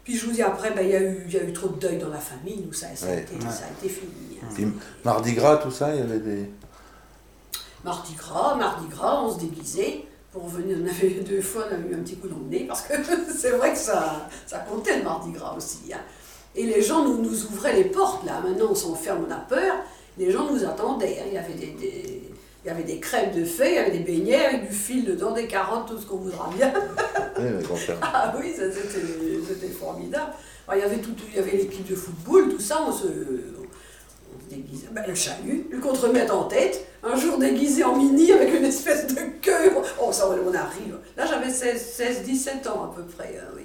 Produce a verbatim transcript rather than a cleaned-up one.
Puis je vous dis, après, ben, il y a eu, il y a eu trop de deuil dans la famille, nous, ça, ça, a, Ouais. été, Ouais. ça a été fini. Hein. Puis, Mardi Gras, tout ça, il y avait des... Mardi Gras, Mardi Gras, on se déguisait. Pour revenir, on avait deux fois, on a eu un petit coup dans le nez, parce que c'est vrai que ça, ça comptait le Mardi Gras aussi. Hein. Et les gens nous, nous ouvraient les portes, là. Maintenant, on s'enferme, on a peur. Les gens nous attendaient. Hein. Il y avait des, des, il y avait des crêpes de fées, il y avait des beignets avec du fil dedans, des carottes, tout ce qu'on voudra bien. Oui, mais grand-père. Ah oui, ça, c'était, c'était formidable. Alors, il y avait tout, il y avait l'équipe de football, tout ça, on se, on se déguisait. Ben, le chalut, le contre-maître en tête, un jour déguisé en mini avec une espèce de queue. Oh, ça, on arrive. Là, j'avais seize, dix-sept ans à peu près. Hein,